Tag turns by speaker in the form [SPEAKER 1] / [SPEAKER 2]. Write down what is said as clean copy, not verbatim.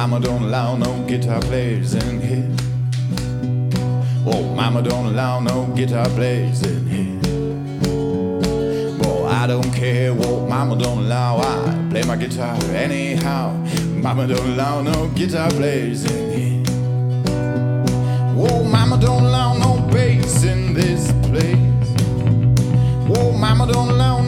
[SPEAKER 1] mama don't allow no guitar players in here. Oh, mama don't allow no guitar players in here. Well, I don't care what mama don't allow, I play my guitar anyhow. Mama don't allow no guitar players in here. Oh, mama don't allow no bass in this place. Oh, mama don't allow